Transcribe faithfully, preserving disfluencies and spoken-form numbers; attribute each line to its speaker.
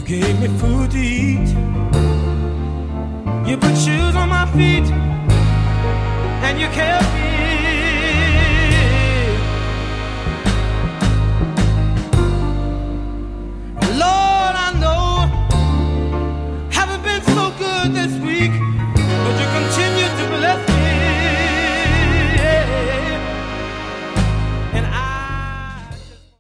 Speaker 1: You gave me food to eat. You put shoes on my feet, and you kept me